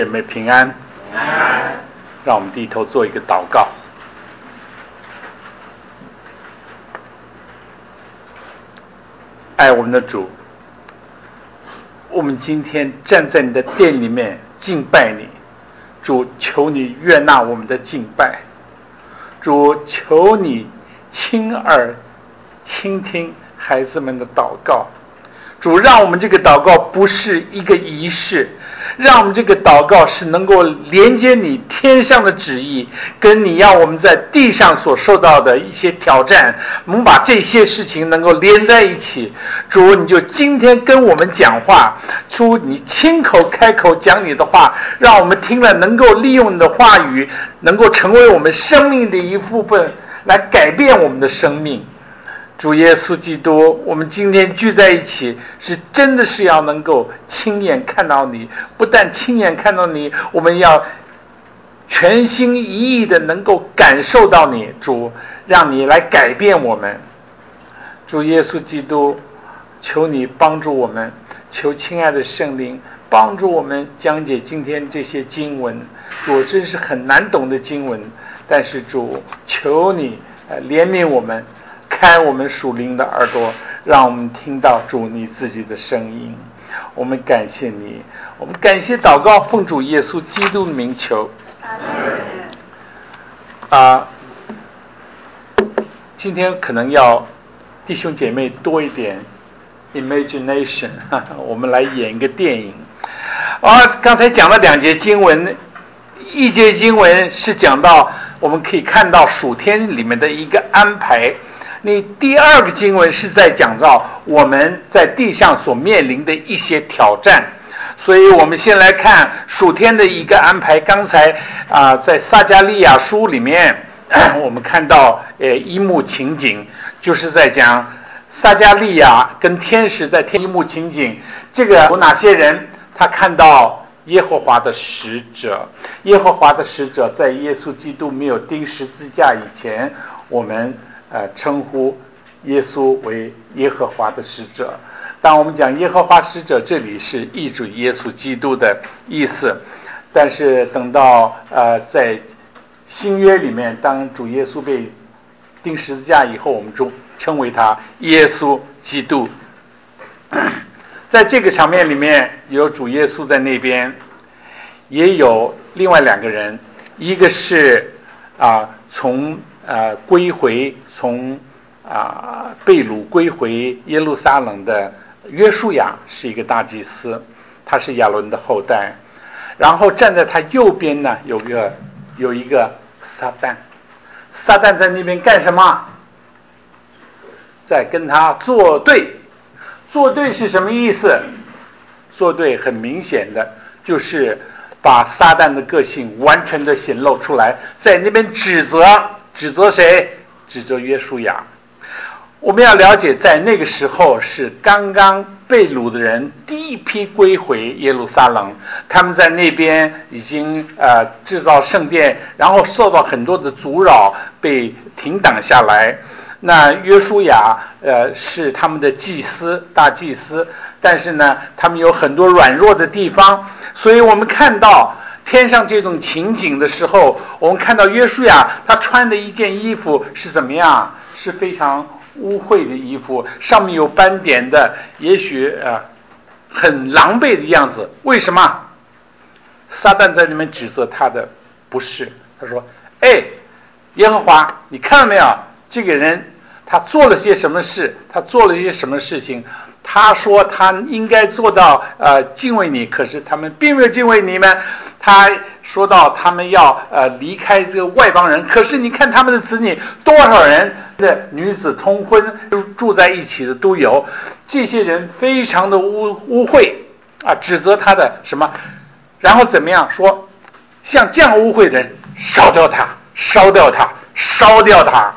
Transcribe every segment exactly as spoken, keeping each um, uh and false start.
姐妹平安，让我们低头做一个祷告。爱我们的主，我们今天站在你的殿里面敬拜你，主，求你悦纳我们的敬拜，主，求你亲耳倾听孩子们的祷告，主，让我们这个祷告不是一个仪式，让我们这个祷告是能够连接你天上的旨意，跟你要我们在地上所受到的一些挑战，我们把这些事情能够连在一起。主，你就今天跟我们讲话，出你亲口开口讲你的话，让我们听了能够利用你的话语，能够成为我们生命的一部分，来改变我们的生命。主耶稣基督，我们今天聚在一起，是真的是要能够亲眼看到你，不但亲眼看到你，我们要全心一意的能够感受到你，主，让你来改变我们。主耶稣基督，求你帮助我们，求亲爱的圣灵帮助我们讲解今天这些经文。主，真是很难懂的经文，但是主，求你呃怜悯我们，开我们属灵的耳朵，让我们听到主你自己的声音。我们感谢你，我们感谢祷告，奉主耶稣基督的名求。啊，今天可能要弟兄姐妹多一点 imagination， 我们来演一个电影。啊，刚才讲了两节经文，一节经文是讲到我们可以看到属天里面的一个安排。你第二个经文是在讲到我们在地上所面临的一些挑战，所以我们先来看属天的一个安排。刚才啊、呃，在撒迦利亚书里面，我们看到呃一幕情景，就是在讲撒迦利亚跟天使在天一幕情景。这个有哪些人？他看到耶和华的使者，耶和华的使者在耶稣基督没有钉十字架以前，我们呃，称呼耶稣为耶和华的使者。当我们讲耶和华使者，这里是译主耶稣基督的意思。但是等到呃在新约里面，当主耶稣被钉十字架以后，我们就称为他耶稣基督。在这个场面里面，有主耶稣在那边，也有另外两个人，一个是啊、呃、从呃归回从啊、呃、被掳归回耶路撒冷的约书亚，是一个大祭司，他是亚伦的后代。然后站在他右边呢，有个有一个撒旦，撒旦在那边干什么？在跟他作对。作对是什么意思？作对很明显的就是把撒旦的个性完全的显露出来，在那边指责，指责谁？指责约书亚。我们要了解，在那个时候是刚刚被掳的人第一批归回耶路撒冷，他们在那边已经呃制造圣殿，然后受到很多的阻扰，被停挡下来。那约书亚呃是他们的祭司，大祭司，但是呢，他们有很多软弱的地方，所以我们看到天上这种情景的时候，我们看到约书亚他穿的一件衣服是怎么样？是非常污秽的衣服，上面有斑点的，也许呃很狼狈的样子。为什么？撒旦在里面指责他的不是，他说：“哎，耶和华，你看到没有？这个人他做了些什么事？他做了一些什么事情？他说他应该做到呃敬畏你，可是他们并没有敬畏你们。他说到他们要呃离开这个外邦人，可是你看他们的子女多少人的女子通婚住在一起的都有，这些人非常的污污秽啊，指责他的什么？然后怎么样说？像这样污秽的人，烧掉他，烧掉他，烧掉他。”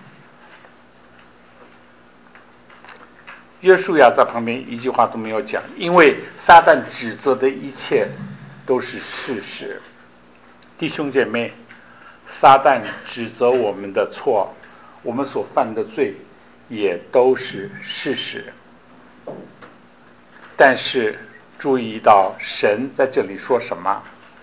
约书亚在旁边一句话都没有讲，因为撒旦指责的一切都是事实。弟兄姐妹，撒旦指责我们的错，我们所犯的罪也都是事实。但是注意到神在这里说什么？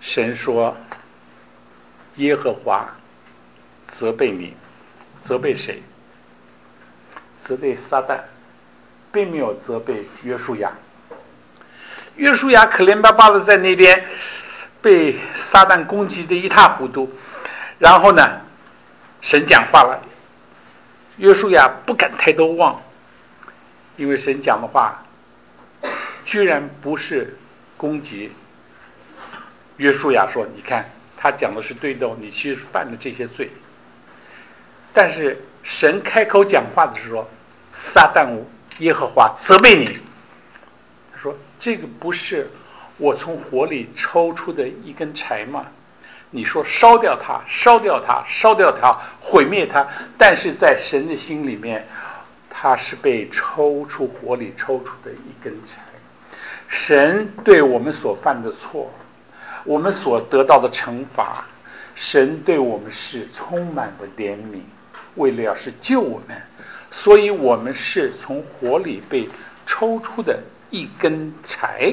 神说耶和华责备你，责备谁？责备撒旦，并没有责备约书亚。约书亚可怜巴巴的在那边被撒旦攻击的一塌糊涂，然后呢，神讲话了，约书亚不敢抬头望，因为神讲的话居然不是攻击约书亚，说你看他讲的是对的，你其实犯了这些罪。但是神开口讲话的时候说，撒旦耶和华责备你，他说这个不是我从火里抽出的一根柴吗？你说烧掉它，烧掉它，烧掉它，毁灭它，但是在神的心里面，它是被抽出火里抽出的一根柴。神对我们所犯的错，我们所得到的惩罚，神对我们是充满了怜悯，为了要是救我们，所以我们是从火里被抽出的一根柴。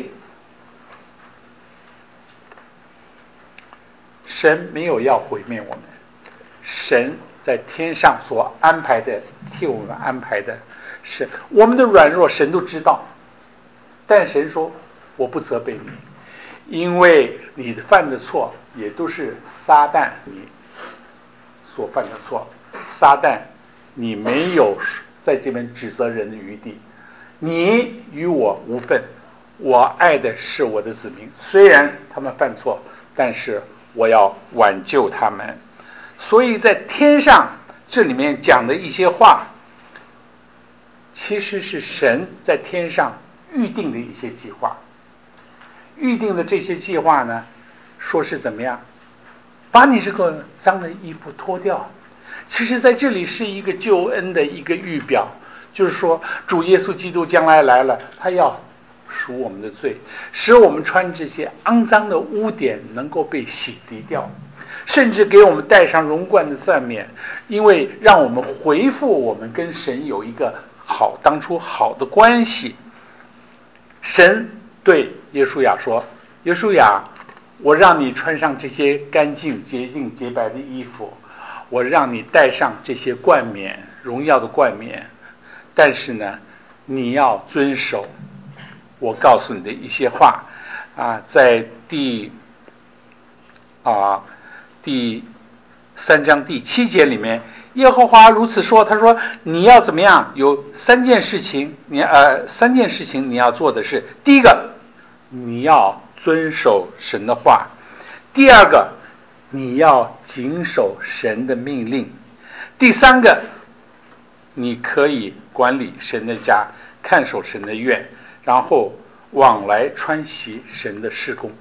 神没有要毁灭我们，神在天上所安排的，替我们安排的是我们的软弱，神都知道。但神说我不责备你，因为你犯的错也都是撒旦你所犯的错，撒旦你没有在这边指责人的余地，你与我无分，我爱的是我的子民，虽然他们犯错，但是我要挽救他们。所以在天上这里面讲的一些话，其实是神在天上预定的一些计划。预定的这些计划呢，说是怎么样，把你这个脏的衣服脱掉。其实在这里是一个救恩的一个预表，就是说主耶稣基督将来来了，他要赎我们的罪，使我们穿这些肮脏的污点能够被洗涤掉，甚至给我们戴上荣冠的冠冕，因为让我们恢复我们跟神有一个好当初好的关系。神对耶稣亚说，耶稣亚，我让你穿上这些干净洁净洁白的衣服，我让你戴上这些冠冕，荣耀的冠冕，但是呢，你要遵守我告诉你的一些话啊。在第啊第三章第七节里面，耶和华如此说，他说你要怎么样，有三件事情，你呃三件事情你要做的是，第一个你要遵守神的话，第二个你要谨守神的命令，第三个你可以管理神的家，看守神的院，然后往来穿习神的事工。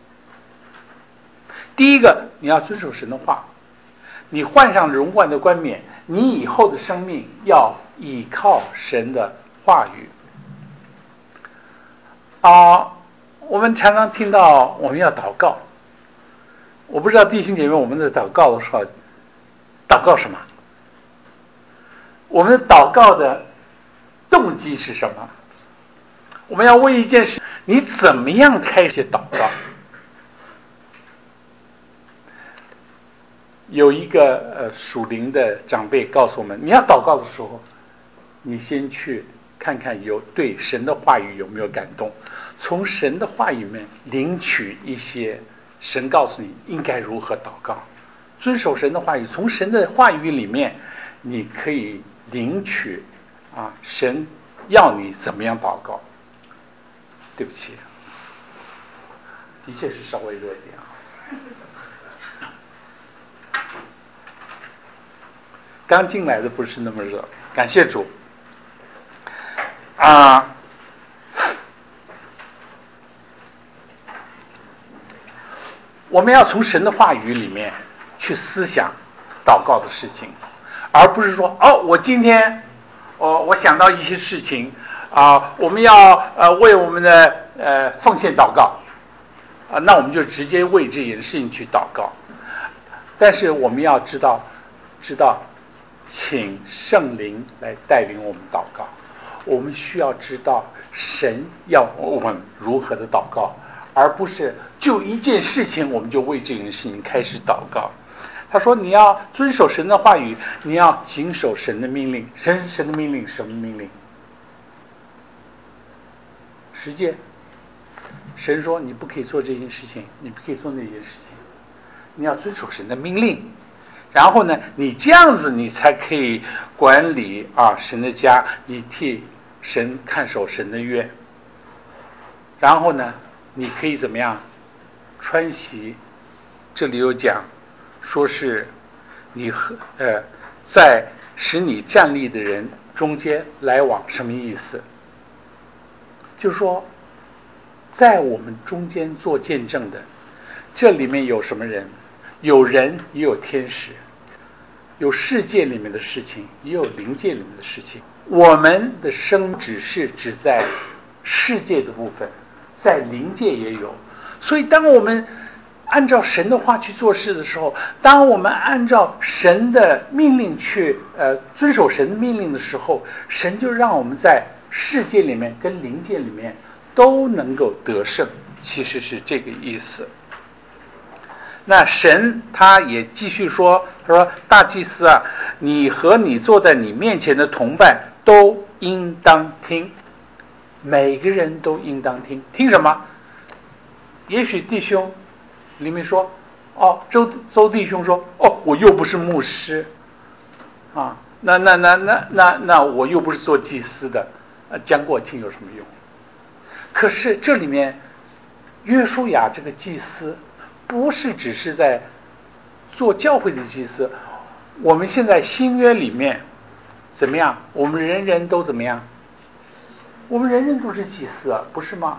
第一个你要遵守神的话，你换上荣冠的冠冕，你以后的生命要依靠神的话语啊。我们常常听到我们要祷告，我不知道弟兄姐妹，我们在祷告的时候祷告什么？我们的祷告的动机是什么？我们要为一件事，你怎么样开始祷告？有一个呃属灵的长辈告诉我们，你要祷告的时候，你先去看看有对神的话语有没有感动，从神的话语里面领取一些神告诉你应该如何祷告，遵守神的话语，从神的话语里面你可以领取啊神要你怎么样祷告。对不起，的确是稍微弱一点啊。刚进来的不是那么热，感谢主啊。我们要从神的话语里面去思想祷告的事情，而不是说哦，我今天哦，我想到一些事情啊，我们要呃为我们的呃奉献祷告啊，那我们就直接为这件事情去祷告。但是我们要知道，知道，请圣灵来带领我们祷告。我们需要知道神要我们如何的祷告， 而不是就一件事情我们就为这件事情开始祷告。他说你要遵守神的话语，你要谨守神的命令。神神的命令什么命令？十诫。神说你不可以做这件事情，你不可以做那件事情，你要遵守神的命令。然后呢，你这样子你才可以管理啊神的家，你替神看守神的约。然后呢，你可以怎么样穿席？这里有讲说是你和呃在使你站立的人中间来往，什么意思？就是说在我们中间做见证的，这里面有什么人？有人也有天使，有世界里面的事情，也有灵界里面的事情。我们的生只是只在世界的部分，在灵界也有。所以当我们按照神的话去做事的时候，当我们按照神的命令去呃遵守神的命令的时候，神就让我们在世界里面跟灵界里面都能够得胜，其实是这个意思。那神他也继续说，他说大祭司啊，你和你坐在你面前的同伴都应当听，每个人都应当听。听什么？也许弟兄里面说，哦，周周弟兄说，哦，我又不是牧师啊，那那那那那那我又不是做祭司的，呃，讲给我听有什么用？可是这里面约书亚这个祭司不是只是在做教会的祭司，我们现在新约里面怎么样？我们人人都怎么样？我们人人都是祭司啊，不是吗？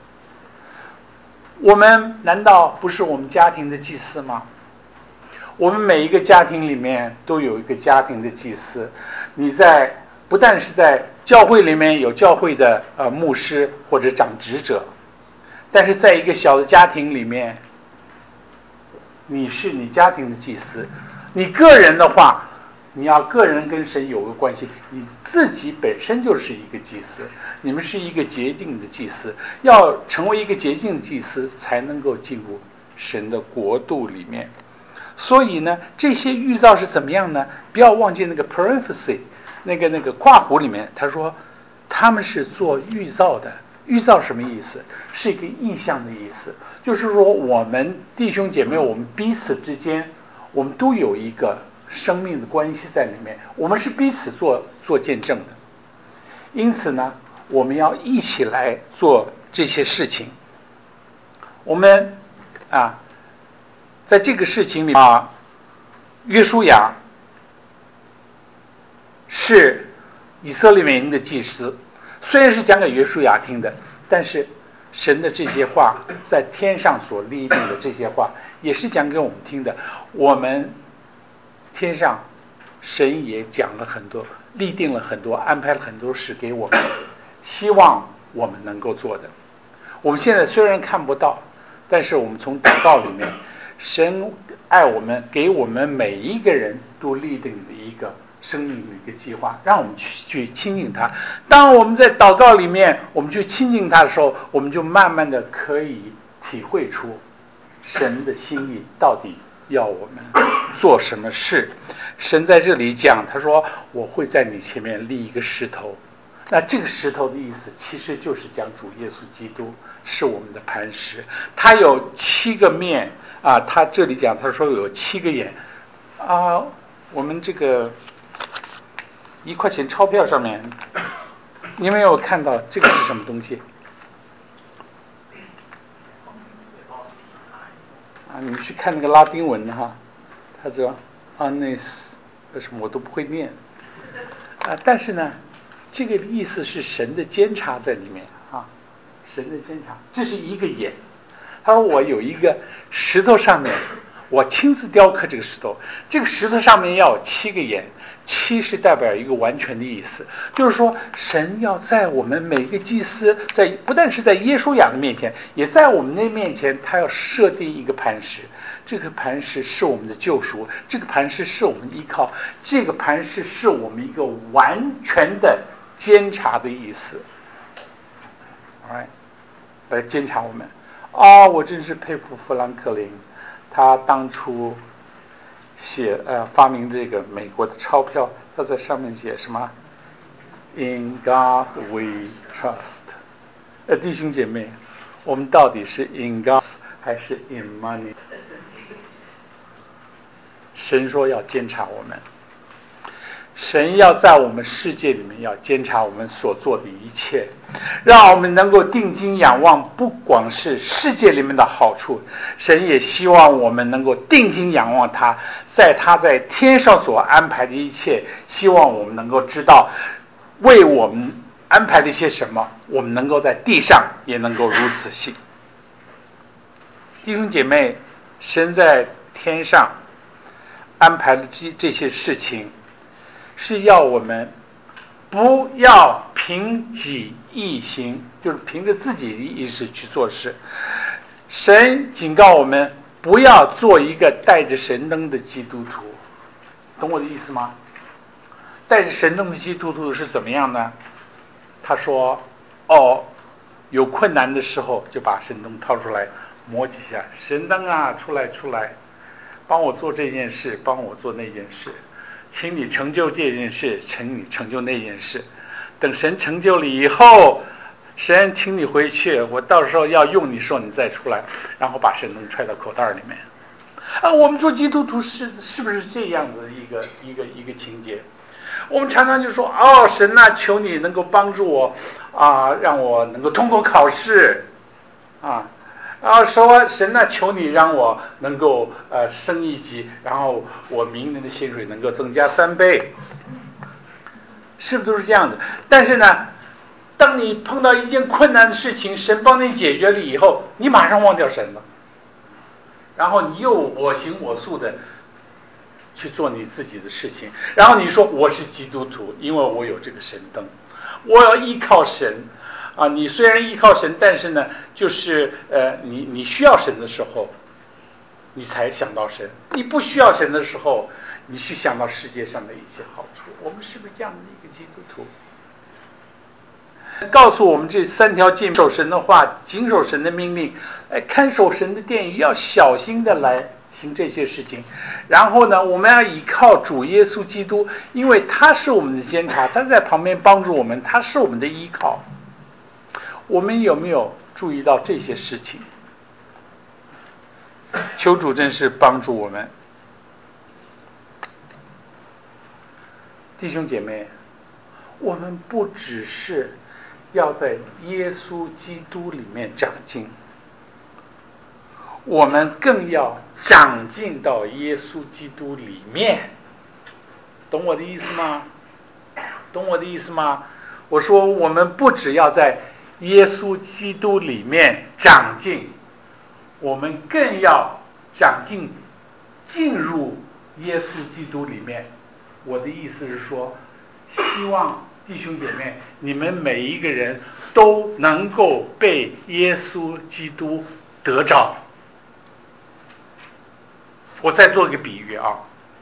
我们难道不是我们家庭的祭司吗？我们每一个家庭里面都有一个家庭的祭司。你在不但是在教会里面有教会的呃牧师或者长职者，但是在一个小的家庭里面，你是你家庭的祭司。你个人的话，你要个人跟神有个关系，你自己本身就是一个祭司，你们是一个洁净的祭司，要成为一个洁净的祭司才能够进入神的国度里面。所以呢，这些预兆是怎么样呢？不要忘记那个 parenthesis， 那个那个括弧里面他说他们是做预兆的。预兆什么意思？是一个意象的意思，就是说我们弟兄姐妹，我们彼此之间，我们都有一个生命的关系在里面，我们是彼此做做见证的。因此呢，我们要一起来做这些事情。我们啊，在这个事情里啊，约书亚是以色列民的祭司，虽然是讲给约书亚听的，但是神的这些话在天上所立定的这些话也是讲给我们听的。我们天上神也讲了很多，立定了很多，安排了很多事给我们，希望我们能够做的。我们现在虽然看不到，但是我们从祷告里面，神爱我们，给我们每一个人都立定的一个生命的一个计划，让我们去去亲近他。当我们在祷告里面，我们去亲近他的时候，我们就慢慢的可以体会出神的心意到底要我们做什么事。神在这里讲，他说我会在你前面立一个石头。那这个石头的意思其实就是讲主耶稣基督是我们的磐石，他有七个面啊，他这里讲他说有七个眼啊。我们这个一块钱钞票上面，你们有看到这个是什么东西啊？你们去看那个拉丁文哈，他说 annis 什么我都不会念啊，但是呢这个意思是神的监察在里面啊，神的监察，这是一个眼。他说我有一个石头上面，我亲自雕刻这个石头，这个石头上面要有七个眼，七是代表一个完全的意思，就是说神要在我们每个祭司，在不但是在耶稣亚的面前，也在我们的面前，他要设定一个磐石，这个磐石是我们的救赎，这个磐石是我们依靠，这个磐石是我们一个完全的监察的意思， Alright， 来监察我们。 啊、哦，我真是佩服富兰克林，他当初写呃发明这个美国的钞票，他在上面写什么 ？In God we trust。呃，弟兄姐妹，我们到底是 in God 还是 in money？ 神说要监察我们，神要在我们世界里面要监察我们所做的一切，让我们能够定睛仰望，不光是世界里面的好处，神也希望我们能够定睛仰望他，在他在天上所安排的一切，希望我们能够知道为我们安排了一些什么，我们能够在地上也能够如此行。弟兄姐妹，神在天上安排的这这些事情，是要我们不要凭己意行，就是凭着自己的意识去做事。神警告我们不要做一个带着神灯的基督徒，懂我的意思吗？带着神灯的基督徒是怎么样呢？他说：“哦，有困难的时候就把神灯掏出来摸几下，神灯啊，出来出来，帮我做这件事，帮我做那件事。”请你成就这件事，请你成就那件事。等神成就了以后，神请你回去，我到时候要用你时候你再出来，然后把神灯揣到口袋里面。啊，我们做基督徒是是不是这样的一个一个一个情节？我们常常就说：“哦，神啊，求你能够帮助我啊，让我能够通过考试啊。”然后说神呢，求你让我能够呃升一级，然后我明年的薪水能够增加三倍，是不是都是这样的？但是呢，当你碰到一件困难的事情，神帮你解决了以后，你马上忘掉神了，然后你又我行我素的去做你自己的事情，然后你说我是基督徒，因为我有这个神灯，我要依靠神。啊，你虽然依靠神，但是呢，就是呃，你你需要神的时候，你才想到神；你不需要神的时候，你去想到世界上的一些好处。我们是不是这样的一个基督徒？告诉我们这三条诫命：守神的话，谨守神的命令，哎，看守神的殿宇，要小心的来行这些事情。然后呢，我们要依靠主耶稣基督，因为他是我们的监察，他在旁边帮助我们，他是我们的依靠。我们有没有注意到这些事情？求主真是帮助我们，弟兄姐妹，我们不只是要在耶稣基督里面长进，我们更要长进到耶稣基督里面，懂我的意思吗？懂我的意思吗？我说我们不只要在耶稣基督里面长进，我们更要长进，进入耶稣基督里面。我的意思是说，希望弟兄姐妹，你们每一个人都能够被耶稣基督得着。我再做一个比喻啊，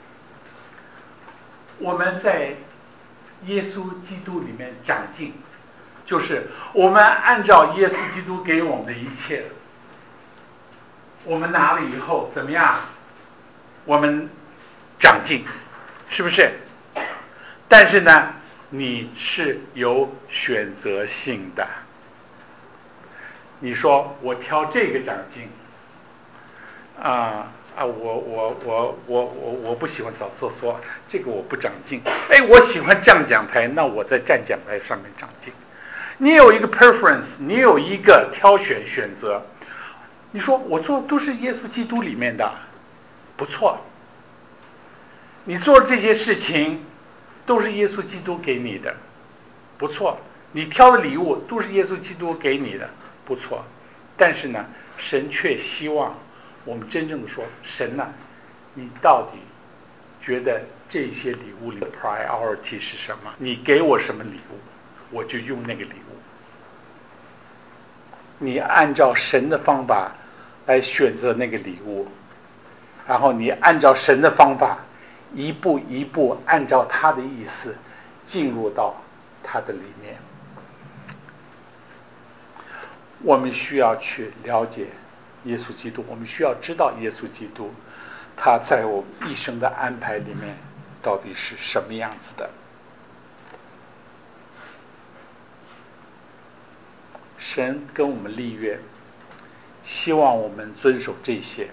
我们在耶稣基督里面长进，就是我们按照耶稣基督给我们的一切，我们拿了以后怎么样？我们长进，是不是？但是呢，你是有选择性的。你说我挑这个长进，啊啊，我我我我我我不喜欢扫厕所，这个我不长进。哎，我喜欢站讲台，那我在站讲台上面长进。你有一个 preference， 你有一个挑选选择。你说我做都是耶稣基督里面的，不错。你做这些事情都是耶稣基督给你的，不错。你挑的礼物都是耶稣基督给你的，不错。但是呢，神却希望我们真正的说，神呢、啊，你到底觉得这些礼物里的 priority 是什么？你给我什么礼物，我就用那个礼物。你按照神的方法来选择那个礼物，然后你按照神的方法一步一步按照他的意思进入到他的里面。我们需要去了解耶稣基督，我们需要知道耶稣基督，他在我们一生的安排里面到底是什么样子的。神跟我们立约，希望我们遵守这些。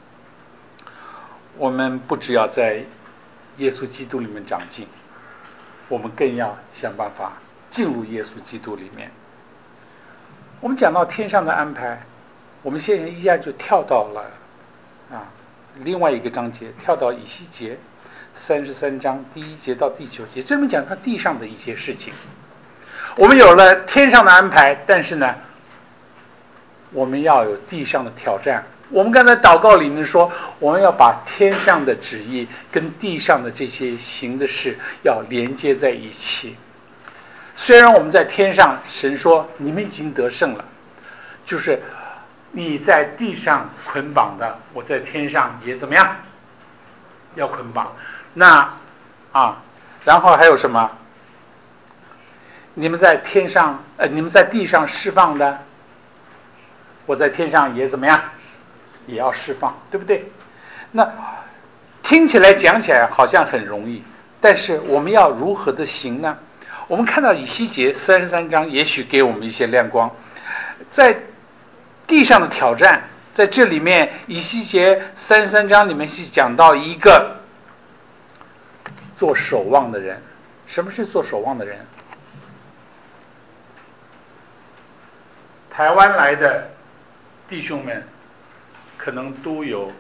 我们不只要在耶稣基督里面长进，我们更要想办法进入耶稣基督里面。我们讲到天上的安排，我们现在一下就跳到了啊另外一个章节，跳到以西结三十三章第一节到第九节，专门讲他地上的一些事情。我们有了天上的安排，但是呢，我们要有地上的挑战。我们刚才祷告里面说，我们要把天上的旨意跟地上的这些行的事要连接在一起。虽然我们在天上，神说你们已经得胜了，就是你在地上捆绑的，我在天上也怎么样，要捆绑。那啊，然后还有什么？你们在天上，呃，你们在地上释放的，我在天上也怎么样，也要释放，对不对？那听起来讲起来好像很容易，但是我们要如何的行呢？我们看到以西结三十三章，也许给我们一些亮光。在地上的挑战，在这里面，以西结三十三章里面是讲到一个做守望的人。什么是做守望的人？台湾来的弟兄们可能都有